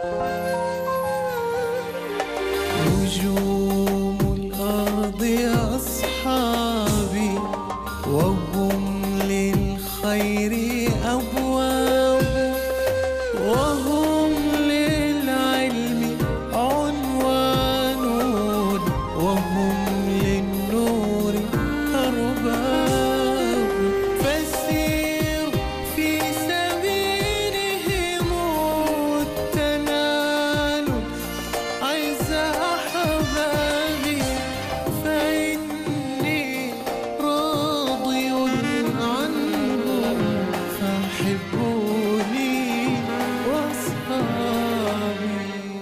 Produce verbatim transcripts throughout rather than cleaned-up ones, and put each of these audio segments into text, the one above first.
نجوم الأرض أصحابي وهم للخير أبواب وهم للعلم عنوان وهم للنور أرباب فسير في سبيلهم التنال عز أحبابي فإني راضي عنهم فحبوني وأصحابي.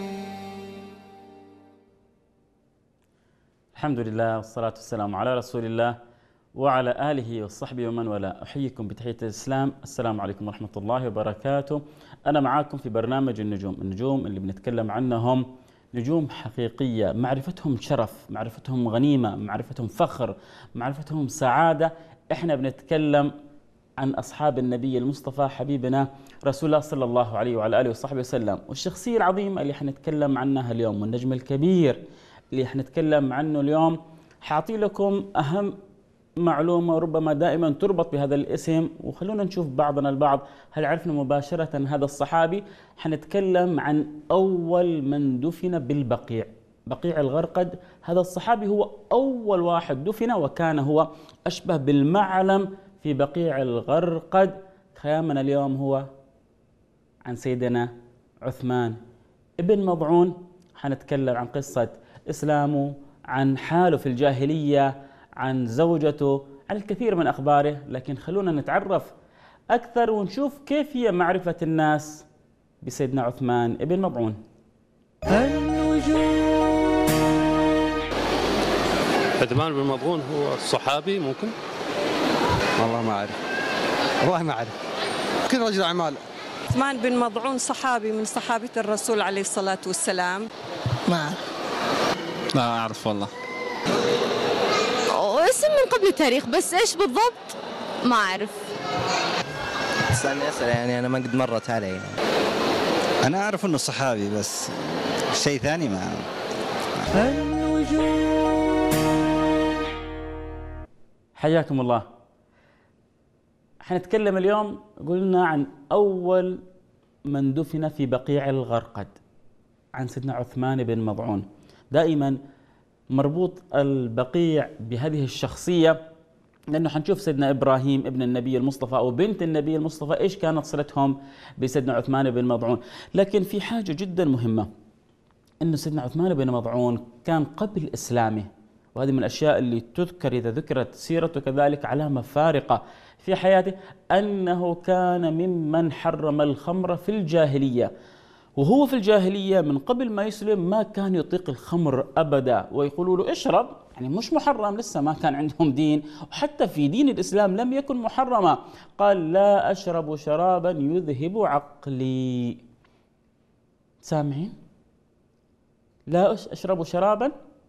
الحمد لله والصلاة والسلام على رسول الله وعلى آله وصحبه ومن والاه. أحييكم بتحية الإسلام، السلام عليكم ورحمة الله وبركاته. أنا معاكم في برنامج النجوم، النجوم اللي بنتكلم عنهم نجوم حقيقية، معرفتهم شرف، معرفتهم غنيمة، معرفتهم فخر، معرفتهم سعادة. إحنا بنتكلم عن أصحاب النبي المصطفى حبيبنا رسول الله صلى الله عليه وعلى آله وصحبه وسلم، والشخصية العظيمة اللي حنتكلم عنها اليوم، والنجم الكبير اللي حنتكلم عنه اليوم. حاعطي لكم أهم معلومة وربما دائما تربط بهذا الاسم، وخلونا نشوف بعضنا البعض هل عرفنا مباشرة هذا الصحابي. حنتكلم عن أول من دفن بالبقيع، بقيع الغرقد. هذا الصحابي هو أول واحد دفن، وكان هو أشبه بالمعلم في بقيع الغرقد. خيامنا اليوم هو عن سيدنا عثمان ابن مضعون. حنتكلم عن قصة إسلامه، عن حاله في الجاهلية، عن زوجته، عن الكثير من أخباره. لكن خلونا نتعرف أكثر ونشوف كيف هي معرفة الناس بسيدنا عثمان ابن مضعون. عثمان بن مضعون هو الصحابي ممكن؟ والله ما أعرف، والله ما أعرف، كل رجل أعمال. عثمان بن مضعون صحابي من صحابة الرسول عليه الصلاة والسلام. ما أعرف. لا أعرف والله. اسم من قبل التاريخ بس إيش بالضبط ما أعرف. استني أسأل، يعني أنا ما قد مرت علي يعني. أنا أعرف إنه صحابي بس شيء ثاني ما أعرف. حياكم الله. حنتكلم اليوم قلنا عن أول من دفن في بقيع الغرقد، عن سيدنا عثمان بن مضعون. دائما مربوط البقيع بهذه الشخصية، لأنه حنشوف سيدنا إبراهيم ابن النبي المصطفى أو بنت النبي المصطفى إيش كانت صلتهم بسيدنا عثمان بن مضعون. لكن في حاجة جدا مهمة، أنه سيدنا عثمان بن مضعون كان قبل إسلامه، وهذه من الأشياء اللي تذكر إذا ذكرت سيرته كذلك علامة فارقة في حياته، أنه كان ممن حرم الخمر في الجاهلية. وهو في الجاهلية من قبل ما يسلم ما كان يطيق الخمر أبدا، ويقولوا له اشرب، يعني مش محرم، لسه ما كان عندهم دين، وحتى في دين الإسلام لم يكن محرما. قال لا أشرب شرابا يذهب عقلي. سامعين؟ لا أشرب شرابا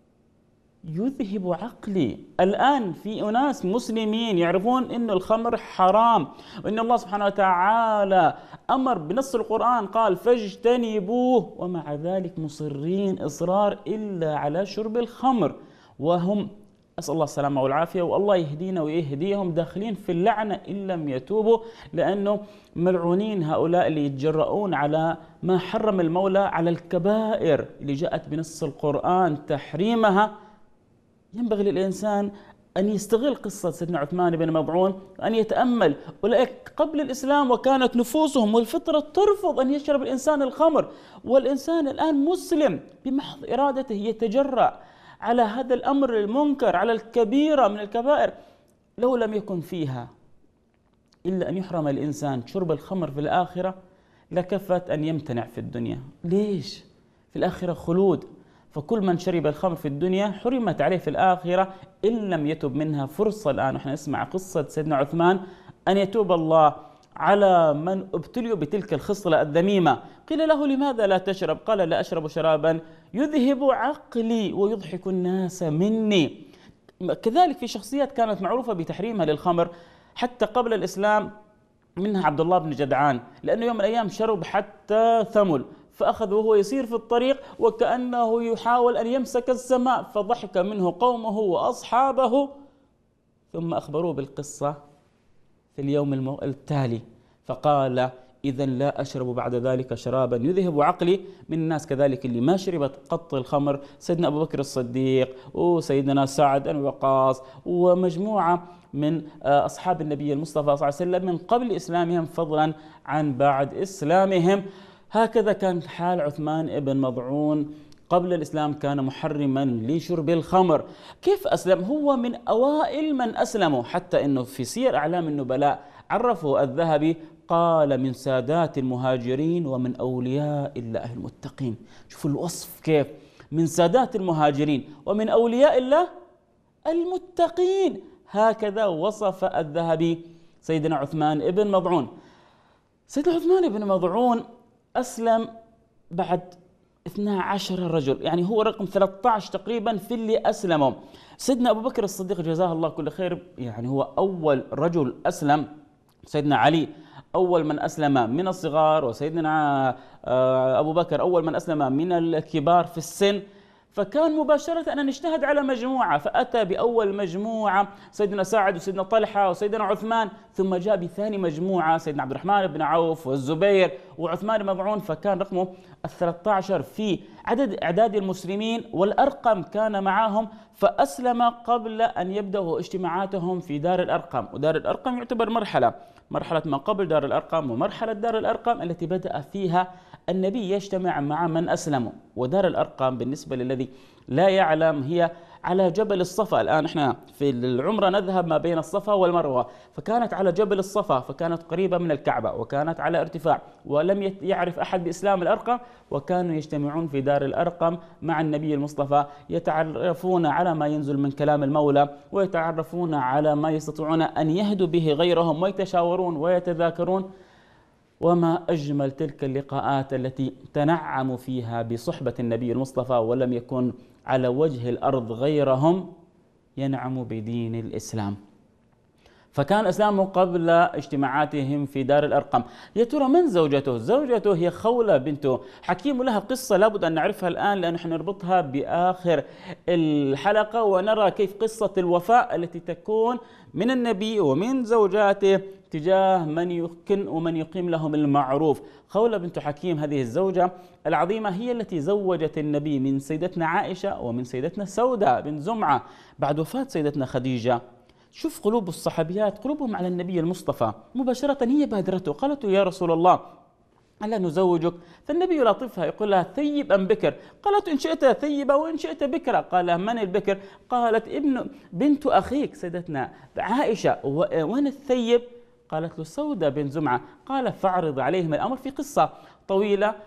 يذهب عقلي. الآن في أناس مسلمين يعرفون أن الخمر حرام، وأن الله سبحانه وتعالى أمر بنص القرآن قال فاجتنبوه، ومع ذلك مصرين إصرار إلا على شرب الخمر، وهم أسأل الله السلامة والعافية، والله يهدينا ويهديهم، داخلين في اللعنة إن لم يتوبوا، لأنه ملعونين هؤلاء اللي يتجرؤون على ما حرم المولى، على الكبائر اللي جاءت بنص القرآن تحريمها. ينبغي للإنسان أن يستغل قصة سيدنا عثمان بن مضعون، أن يتأمل أولئك قبل الإسلام وكانت نفوسهم والفطرة ترفض أن يشرب الإنسان الخمر، والإنسان الآن مسلم بمحض إرادته يتجرأ على هذا الأمر المنكر، على الكبيرة من الكبائر. لو لم يكن فيها إلا أن يحرم الإنسان شرب الخمر في الآخرة لكفت أن يمتنع في الدنيا. ليش؟ في الآخرة خلود، فكل من شرب الخمر في الدنيا حرمت عليه في الآخرة إن لم يتب منها. فرصة الآن ونحن نسمع قصة سيدنا عثمان أن يتوب الله على من ابتليوا بتلك الخصلة الذميمة. قيل له لماذا لا تشرب؟ قال لا أشرب شرابا يذهب عقلي ويضحك الناس مني. كذلك في شخصيات كانت معروفة بتحريمها للخمر حتى قبل الإسلام، منها عبد الله بن جدعان، لأنه يوم من الأيام شرب حتى ثمل، فأخذ وهو يسير في الطريق وكأنه يحاول أن يمسك السماء، فضحك منه قومه وأصحابه، ثم أخبروه بالقصة في اليوم التالي، فقال: إذا لا أشرب بعد ذلك شرابا يذهب عقلي. من الناس كذلك اللي ما شربت قط الخمر سيدنا أبو بكر الصديق وسيدنا سعد بن وقاص ومجموعة من أصحاب النبي المصطفى صلى الله عليه وسلم من قبل إسلامهم فضلا عن بعد إسلامهم. هكذا كان حال عثمان بن مضعون قبل الإسلام، كان محرما لشرب الخمر. كيف أسلم؟ هو من أوائل من أسلموا، حتى أنه في سير أعلام النبلاء عرفه الذهبي قال: من سادات المهاجرين ومن أولياء الله المتقين. شوفوا الوصف كيف، من سادات المهاجرين ومن أولياء الله المتقين. هكذا وصف الذهبي سيدنا عثمان بن مضعون. سيدنا عثمان بن مضعون أسلم بعد اثنا عشر رجل، يعني هو رقم ثلاثة عشر تقريبا في اللي أسلموا. سيدنا أبو بكر الصديق جزاه الله كل خير، يعني هو أول رجل أسلم. سيدنا علي أول من أسلم من الصغار، وسيدنا أبو بكر أول من أسلم من الكبار في السن، فكان مباشرة أن نجتهد على مجموعة، فأتى بأول مجموعة سيدنا سعد وسيدنا طلحة وسيدنا عثمان، ثم جاء بثاني مجموعة سيدنا عبد الرحمن بن عوف والزبير وعثمان بن مضعون، فكان رقمه الثلاثة عشر في عدد إعداد المسلمين، والأرقم كان معهم، فأسلم قبل أن يبدأوا اجتماعاتهم في دار الأرقم. ودار الأرقم يعتبر مرحلة مرحلة ما قبل دار الأرقم ومرحلة دار الأرقم التي بدأ فيها النبي يجتمع مع من أسلموا. ودار الأرقم بالنسبة للذي لا يعلم هي على جبل الصفا. الآن احنا في العمرة نذهب ما بين الصفا والمروة، فكانت على جبل الصفا، فكانت قريبة من الكعبة وكانت على ارتفاع، ولم يعرف أحد بإسلام الأرقم، وكانوا يجتمعون في دار الأرقم مع النبي المصطفى، يتعرفون على ما ينزل من كلام المولى، ويتعرفون على ما يستطيعون أن يهدوا به غيرهم، ويتشاورون ويتذاكرون. وما أجمل تلك اللقاءات التي تنعم فيها بصحبة النبي المصطفى، ولم يكن على وجه الأرض غيرهم ينعم بدين الإسلام. فكان إسلامه قبل اجتماعاتهم في دار الأرقم. يا ترى من زوجته؟ زوجته هي خولة بنته حكيم، لها قصة لابد أن نعرفها الآن، لأن نحن نربطها بآخر الحلقة ونرى كيف قصة الوفاء التي تكون من النبي ومن زوجاته تجاه من يمكن ومن يقيم لهم المعروف. خولة بنت حكيم هذه الزوجة العظيمة هي التي زوجت النبي من سيدتنا عائشة ومن سيدتنا سودة بن زمعة بعد وفاة سيدتنا خديجة. شوف قلوب الصحابيات، قلوبهم على النبي المصطفى، مباشرة هي بادرته، قالت: يا رسول الله ألا نزوجك؟ فالنبي يلاطفها يقول لها: ثيب أم بكر؟ قالت: إن شئت ثيبة وإن شئت بكرة. قال: من البكر؟ قالت: ابن بنت أخيك سيدتنا عائشة. وين الثيب؟ قالت له: سودة بن زمعة. قال: فاعرض عليهم الأمر في قصة طويلة.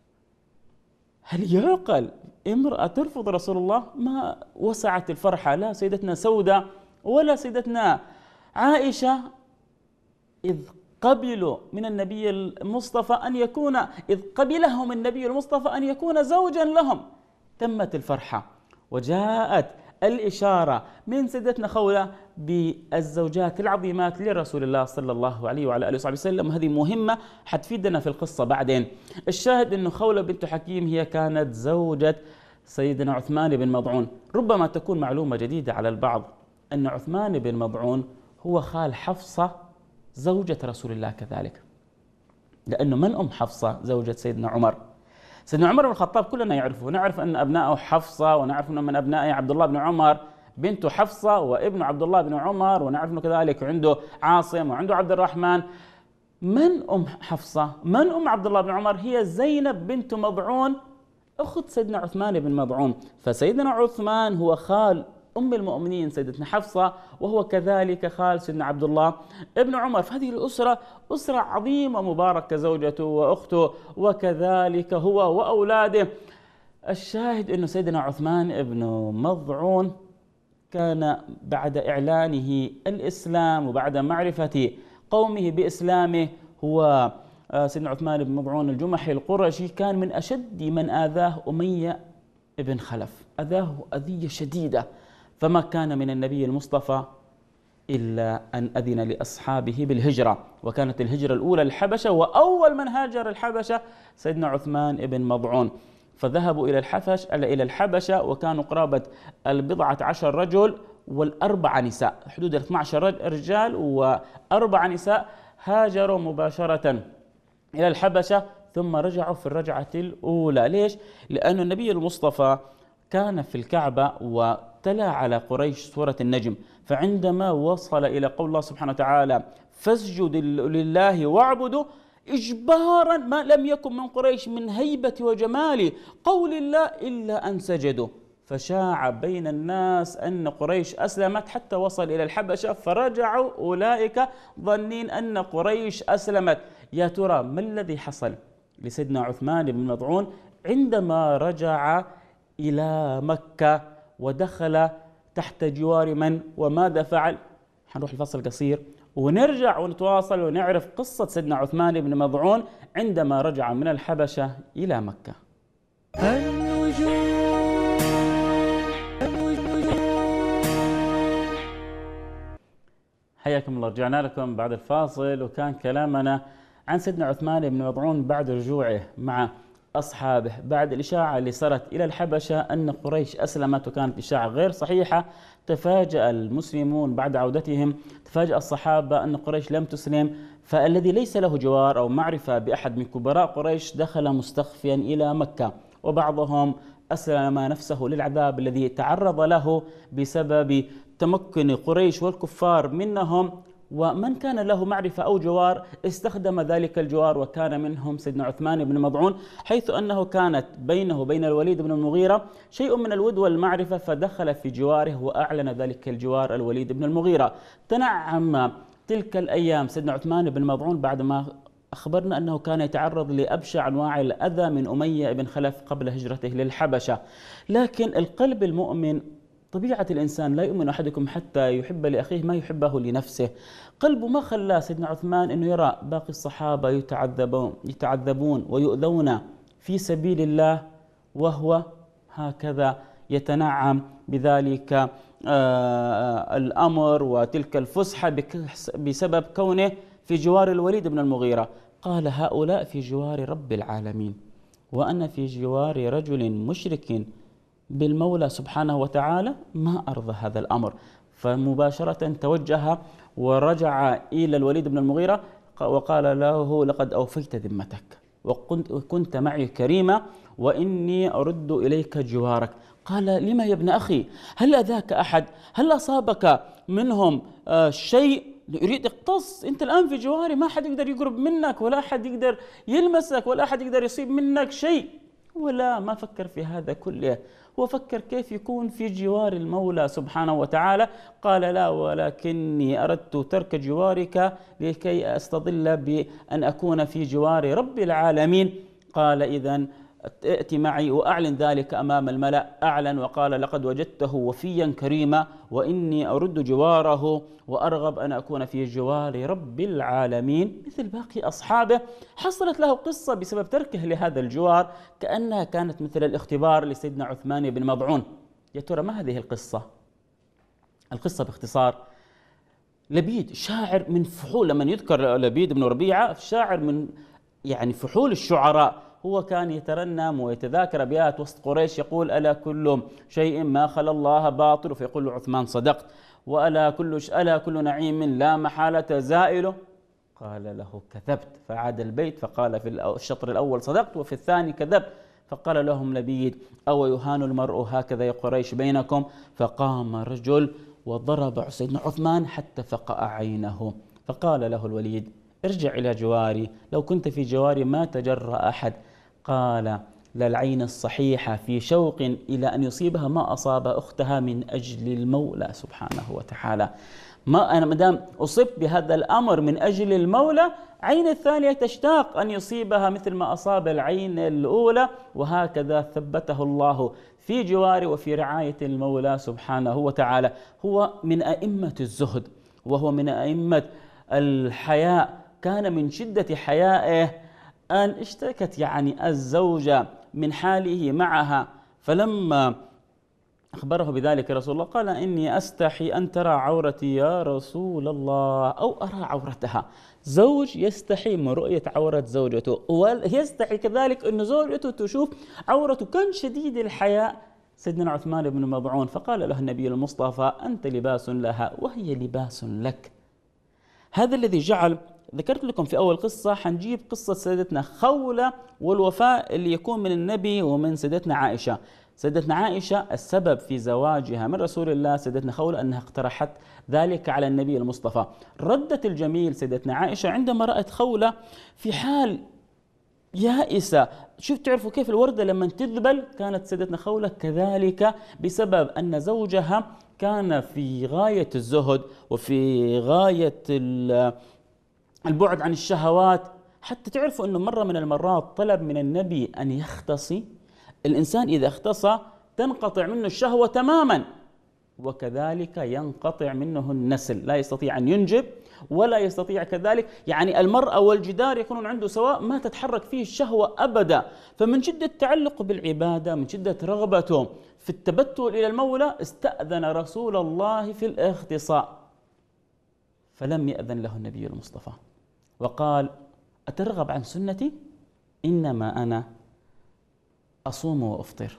هل يعقل امرأة ترفض رسول الله؟ ما وسعت الفرحة لا سيدتنا سودة ولا سيدتنا عائشة، إذ قبلوا من النبي المصطفى أن يكون إذ قبلهم النبي المصطفى أن يكون زوجا لهم. تمت الفرحة، وجاءت الإشارة من سيدتنا خولة بالزوجات العظيمات لرسول الله صلى الله عليه وعلى آله وصحبه وسلم. هذه مهمة حتفيدنا في القصة بعدين. الشاهد أنه خولة بنت حكيم هي كانت زوجة سيدنا عثمان بن مضعون. ربما تكون معلومة جديدة على البعض أن عثمان بن مضعون هو خال حفصة زوجة رسول الله كذلك، لأنه من أم حفصة زوجة سيدنا عمر؟ سيدنا عمر بن الخطاب كلنا يعرفه، نعرف أن أبنائه حفصة، ونعرف أنه من أبنائه عبد الله بن عمر بنت حفصة وابن عبد الله بن عمر، ونعرف أنه كذلك عنده عاصم وعنده عبد الرحمن. من أم حفصة؟ من أم عبد الله بن عمر؟ هي زينب بنت مضعون أخت سيدنا عثمان بن مضعون. فسيدنا عثمان هو خال أم المؤمنين سيدتنا حفصة، وهو كذلك خال سيدنا عبد الله ابن عمر. فهذه الأسرة أسرة عظيمة مباركة، زوجته وأخته وكذلك هو وأولاده. الشاهد أنه سيدنا عثمان بن مضعون كان بعد إعلانه الإسلام وبعد معرفة قومه بإسلامه، هو سيدنا عثمان بن مضعون الجمحي القرشي كان من أشد من آذاه أمية بن خلف، أذاه أذية شديدة، فما كان من النبي المصطفى إلا أن أذن لأصحابه بالهجرة، وكانت الهجرة الأولى الحبشة، وأول من هاجر الحبشة سيدنا عثمان بن مضعون. فذهبوا إلى الحبش إلى الحبشة وكانوا قرابة البضعة عشر رجل والأربع نساء، حدود اثنا عشر رجال وأربع نساء هاجروا مباشرة إلى الحبشة، ثم رجعوا في الرجعة الأولى. ليش؟ لأن النبي المصطفى كان في الكعبة وتلا على قريش سورة النجم، فعندما وصل إلى قول الله سبحانه وتعالى فاسجد لله واعبدوا، إجبارا ما لم يكن من قريش من هيبة وجمال قول الله إلا أن سجدوا، فشاع بين الناس أن قريش أسلمت حتى وصل إلى الحبشة، فرجعوا أولئك ظنين أن قريش أسلمت. يا ترى ما الذي حصل لسيدنا عثمان بن مضعون عندما رجع إلى مكة ودخل تحت جوار من وماذا فعل؟ حنروح الفصل قصير ونرجع ونتواصل ونعرف قصة سيدنا عثمان بن مضعون عندما رجع من الحبشة إلى مكة. حياكم الله، رجعنا لكم بعد الفاصل، وكان كلامنا عن سيدنا عثمان بن مضعون بعد رجوعه مع أصحابه بعد الإشاعة اللي صارت إلى الحبشة أن قريش أسلمت، وكانت إشاعة غير صحيحة. تفاجأ المسلمون بعد عودتهم، تفاجأ الصحابة أن قريش لم تسلم، فالذي ليس له جوار أو معرفة بأحد من كبراء قريش دخل مستخفيا إلى مكة، وبعضهم أسلم نفسه للعذاب الذي تعرض له بسبب تمكن قريش والكفار منهم، ومن كان له معرفة أو جوار استخدم ذلك الجوار، وكان منهم سيدنا عثمان بن مضعون، حيث أنه كانت بينه وبين الوليد بن المغيرة شيء من الود والمعرفة، فدخل في جواره وأعلن ذلك الجوار الوليد بن المغيرة. تنعم تلك الأيام سيدنا عثمان بن مضعون بعدما أخبرنا أنه كان يتعرض لأبشع أنواع الأذى من أمية بن خلف قبل هجرته للحبشة، لكن القلب المؤمن، طبيعة الإنسان لا يؤمن أحدكم حتى يحب لأخيه ما يحبه لنفسه. قلبه ما خلى سيدنا عثمان أنه يرى باقي الصحابة يتعذبون, يتعذبون ويؤذون في سبيل الله، وهو هكذا يتنعم بذلك آه الأمر وتلك الفسحة بسبب كونه في جوار الوليد بن المغيرة. قال هؤلاء في جوار رب العالمين وأنا في جوار رجل مشرك بالمولى سبحانه وتعالى، ما أرضى هذا الأمر. فمباشرة توجه ورجع إلى الوليد بن المغيرة وقال له لقد أوفيت ذمتك وكنت معي كريما وإني أرد إليك جوارك. قال لما يا ابن أخي؟ هل أذاك أحد؟ هل أصابك منهم آه شيء؟ يريد اقتص، أنت الآن في جواري، ما أحد يقدر يقرب منك ولا أحد يقدر يلمسك ولا أحد يقدر يصيب منك شيء. ولا ما فكر في هذا كله، وفكر كيف يكون في جوار المولى سبحانه وتعالى. قال لا، ولكني أردت ترك جوارك لكي أستظل بأن أكون في جوار رب العالمين. قال إذن ائت معي وأعلن ذلك أمام الملأ. أعلن وقال لقد وجدته وفيا كريما وإني أرد جواره وأرغب أن أكون في جوار رب العالمين مثل باقي أصحابه. حصلت له قصة بسبب تركه لهذا الجوار كأنها كانت مثل الاختبار لسيدنا عثمان بن مضعون. يا ترى ما هذه القصة؟ القصة باختصار، لبيد شاعر من فحول، لما يذكر لبيد بن ربيعة شاعر من يعني فحول الشعراء، هو كان يترنم ويتذاكر أبيات وسط قريش يقول ألا كل شيء ما خلا الله باطل، فيقول له عثمان صدقت، وألا كل ألا كل نعيم لا محالة زائله، قال له كذبت، فعاد البيت فقال في الشطر الأول صدقت وفي الثاني كذبت، فقال لهم لبيد أو يهان المرء هكذا يا قريش بينكم، فقام رجل وضرب سيدنا عثمان حتى فقأ عينه، فقال له الوليد ارجع إلى جواري، لو كنت في جواري ما تجرأ أحد. قال للعين الصحيحة في شوق إلى أن يصيبها ما أصاب أختها من أجل المولى سبحانه وتعالى. ما أنا مدام أصبت بهذا الأمر من أجل المولى، عين الثانية تشتاق أن يصيبها مثل ما أصاب العين الأولى، وهكذا ثبته الله في جواره وفي رعاية المولى سبحانه وتعالى. هو من أئمة الزهد وهو من أئمة الحياء، كان من شدة حيائه أن اشتكت يعني الزوجة من حاله معها، فلما أخبره بذلك رسول الله، قال إني أستحي أن ترى عورتي يا رسول الله أو أرى عورتها. زوج يستحي من رؤية عورة زوجته، ويستحي كذلك أن زوجته تشوف عورته. كان شديد الحياء سيدنا عثمان بن مضعون، فقال له النبي المصطفى أنت لباس لها وهي لباس لك. هذا الذي جعل، ذكرت لكم في أول قصة، حنجيب قصة سيدتنا خولة والوفاء اللي يكون من النبي ومن سيدتنا عائشة. سيدتنا عائشة السبب في زواجها من رسول الله سيدتنا خولة أنها اقترحت ذلك على النبي المصطفى. ردت الجميل سيدتنا عائشة عندما رأت خولة في حال يائسة. شوف تعرفوا كيف الوردة لما تذبل، كانت سيدتنا خولة كذلك بسبب أن زوجها كان في غاية الزهد وفي غاية البعد عن الشهوات. حتى تعرفوا أنه مرة من المرات طلب من النبي أن يختصي. الإنسان إذا اختصى تنقطع منه الشهوة تماما، وكذلك ينقطع منه النسل، لا يستطيع أن ينجب ولا يستطيع كذلك، يعني المرأة والجدار يكونون عنده سواء، ما تتحرك فيه الشهوة أبدا. فمن شدة تعلقه بالعبادة، من شدة رغبته في التبتل إلى المولى، استأذن رسول الله في الاختصاء، فلم يأذن له النبي المصطفى وقال أترغب عن سنتي؟ إنما أنا أصوم وأفطر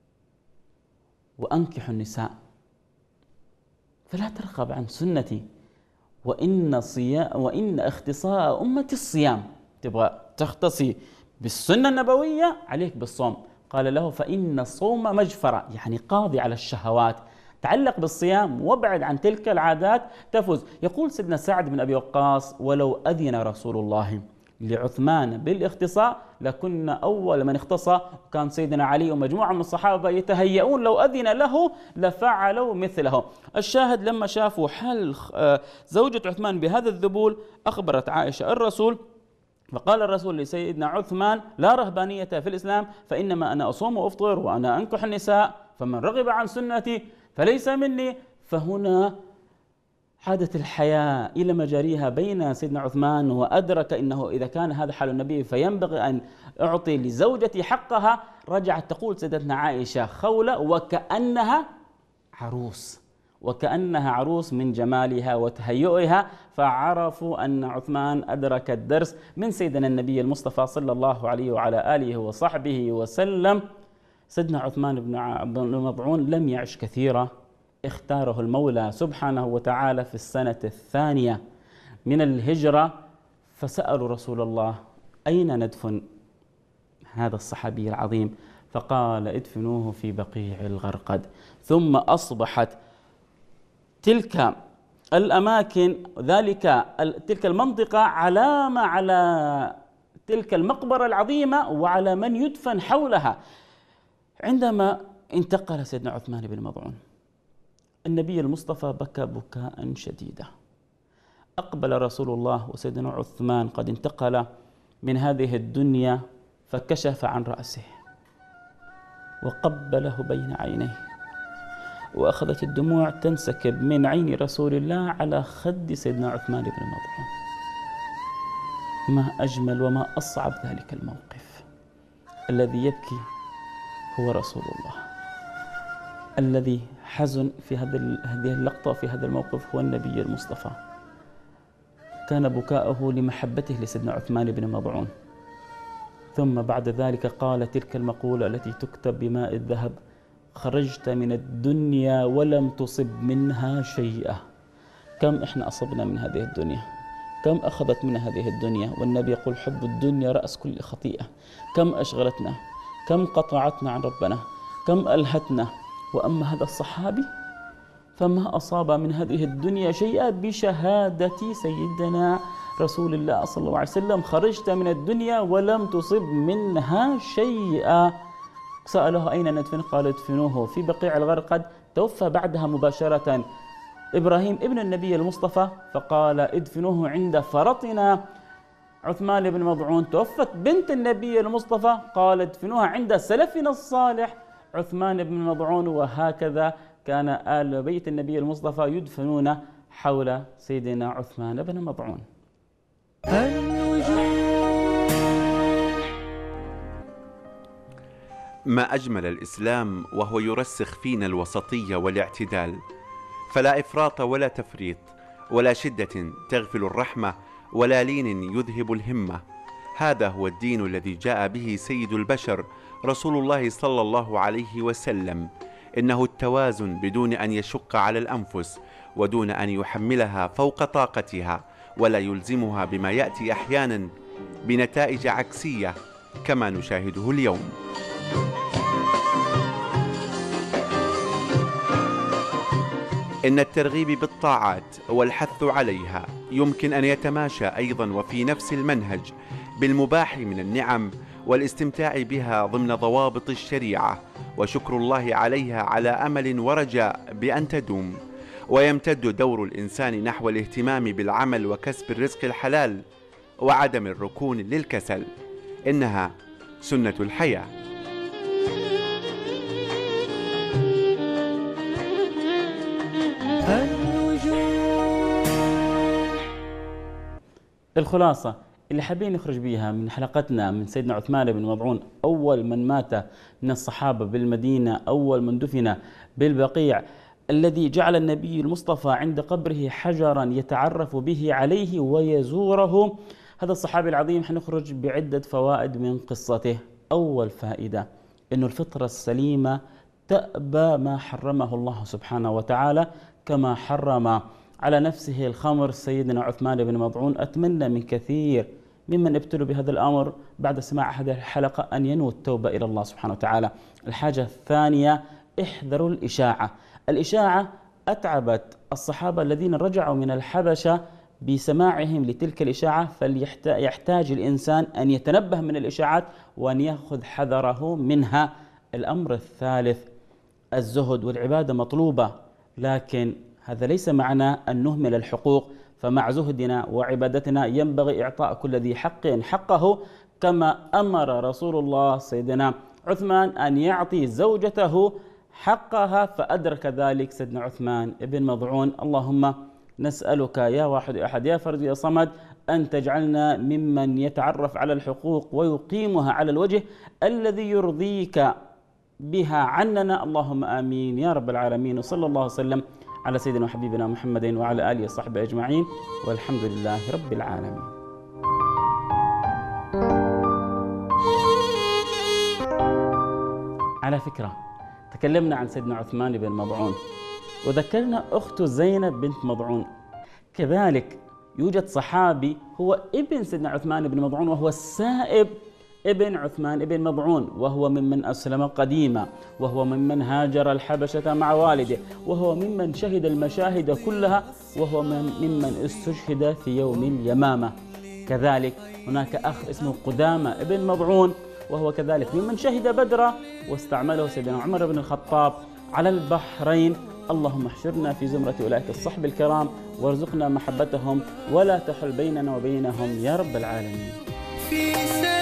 وأنكح النساء، فلا ترغب عن سنتي، وإن صيام وإن اختصاء أمتي الصيام. تبغى تختصي بالسنة النبوية عليك بالصوم. قال له فإن الصوم مجفرة، يعني قاضي على الشهوات. تعلق بالصيام وابعد عن تلك العادات تفوز. يقول سيدنا سعد بن أبي وقاص ولو أذن رسول الله لعثمان بالاختصاء لكنا أول من اختصى. كان سيدنا علي ومجموعة من الصحابة يتهيئون لو أذن له لفعلوا مثله. الشاهد لما شافوا حال زوجة عثمان بهذا الذبول أخبرت عائشة الرسول، فقال الرسول لسيدنا عثمان لا رهبانية في الإسلام، فإنما أنا أصوم وأفطر وأنا أنكح النساء، فمن رغب عن سنتي فليس مني. فهنا عادت الحياة إلى مجاريها بين سيدنا عثمان، وأدرك أنه إذا كان هذا حال النبي فينبغي أن أعطي لزوجتي حقها. رجعت تقول سيدتنا عائشة خولة وكأنها عروس، وكأنها عروس من جمالها وتهيئها، فعرفوا أن عثمان أدرك الدرس من سيدنا النبي المصطفى صلى الله عليه وعلى آله وصحبه وسلم. سيدنا عثمان بن مضعون لم يعش كثيرا، اختاره المولى سبحانه وتعالى في السنة الثانية من الهجرة، فسألوا رسول الله أين ندفن هذا الصحابي العظيم؟ فقال ادفنوه في بقيع الغرقد. ثم أصبحت تلك الأماكن، ذلك تلك المنطقة علامة على تلك المقبرة العظيمة وعلى من يدفن حولها. عندما انتقل سيدنا عثمان بن مضعون النبي المصطفى بكى بكاء شديدا. أقبل رسول الله وسيدنا عثمان قد انتقل من هذه الدنيا، فكشف عن رأسه وقبله بين عينيه، وأخذت الدموع تنسكب من عين رسول الله على خد سيدنا عثمان بن مضعون. ما أجمل وما أصعب ذلك الموقف. الذي يبكي هو رسول الله، الذي حزن في هذه اللقطة في هذا الموقف هو النبي المصطفى. كان بكاؤه لمحبته لسيدنا عثمان بن مضعون. ثم بعد ذلك قال تلك المقولة التي تكتب بماء الذهب: خرجت من الدنيا ولم تصب منها شيئا. كم إحنا أصبنا من هذه الدنيا، كم أخذت من هذه الدنيا، والنبي يقول حب الدنيا رأس كل خطيئة. كم أشغلتنا، كم قطعتنا عن ربنا، كم ألهتنا. وأما هذا الصحابي فما أصاب من هذه الدنيا شيئا بشهادة سيدنا رسول الله صلى الله عليه وسلم: خرجت من الدنيا ولم تصب منها شيئا. سأله أين ندفن؟ قال ادفنوه في بقيع الغرقد. توفى بعدها مباشرة إبراهيم ابن النبي المصطفى، فقال ادفنوه عند فرطنا عثمان بن مضعون. توفت بنت النبي المصطفى، قال ادفنوها عند سلفنا الصالح عثمان بن مضعون. وهكذا كان آل بيت النبي المصطفى يدفنون حول سيدنا عثمان بن مضعون. ما أجمل الإسلام وهو يرسخ فينا الوسطية والاعتدال، فلا إفراط ولا تفريط، ولا شدة تغفل الرحمة، ولا لين يذهب الهمة. هذا هو الدين الذي جاء به سيد البشر رسول الله صلى الله عليه وسلم. إنه التوازن بدون أن يشق على الأنفس، ودون أن يحملها فوق طاقتها، ولا يلزمها بما يأتي أحيانا بنتائج عكسية كما نشاهده اليوم. إن الترغيب بالطاعات والحث عليها يمكن أن يتماشى أيضا وفي نفس المنهج بالمباح من النعم والاستمتاع بها ضمن ضوابط الشريعة، وشكر الله عليها على أمل ورجاء بأن تدوم. ويمتد دور الإنسان نحو الاهتمام بالعمل وكسب الرزق الحلال وعدم الركون للكسل. إنها سنة الحياة. الخلاصة اللي حابين نخرج بيها من حلقتنا من سيدنا عثمان بن مضعون، أول من مات من الصحابة بالمدينة، أول من دفن بالبقيع، الذي جعل النبي المصطفى عند قبره حجرا يتعرف به عليه ويزوره. هذا الصحابي العظيم حنخرج بعدة فوائد من قصته. أول فائدة أن الفطرة السليمة تأبى ما حرمه الله سبحانه وتعالى، كما حرم على نفسه الخمر سيدنا عثمان بن مضعون. أتمنى من كثير ممن ابتلوا بهذا الأمر بعد سماع هذه الحلقة أن ينووا التوبة إلى الله سبحانه وتعالى. الحاجة الثانية، احذروا الإشاعة. الإشاعة أتعبت الصحابة الذين رجعوا من الحبشة بسماعهم لتلك الإشاعة، فليحتاج الإنسان أن يتنبه من الإشاعات وأن يأخذ حذره منها. الأمر الثالث، الزهد والعبادة مطلوبة، لكن هذا ليس معنى أن نهمل الحقوق، فمع زهدنا وعبادتنا ينبغي إعطاء كل ذي حق حقه، كما أمر رسول الله سيدنا عثمان أن يعطي زوجته حقها، فأدرك ذلك سيدنا عثمان بن مضعون. اللهم نسألك يا واحد يا أحد يا فرد يا صمد أن تجعلنا ممن يتعرف على الحقوق ويقيمها على الوجه الذي يرضيك بها عننا. اللهم آمين يا رب العالمين. وصلى الله وسلم على سيدنا وحبيبنا محمد وعلى آله وصحبه أجمعين، والحمد لله رب العالمين. على فكرة، تكلمنا عن سيدنا عثمان بن مضعون وذكرنا أخته زينب بنت مضعون. كذلك يوجد صحابي هو ابن سيدنا عثمان بن مضعون، وهو السائب ابن عثمان بن مضعون، وهو ممن أسلم قديما، وهو ممن هاجر الحبشة مع والده، وهو ممن شهد المشاهد كلها، وهو من ممن استشهد في يوم اليمامة. كذلك هناك أخ اسمه قدامة بن مضعون، وهو كذلك ممن شهد بدرا واستعمله سيدنا عمر بن الخطاب على البحرين. اللهم احشرنا في زمرة أولئك الصحب الكرام، وارزقنا محبتهم، ولا تحل بيننا وبينهم يا رب العالمين.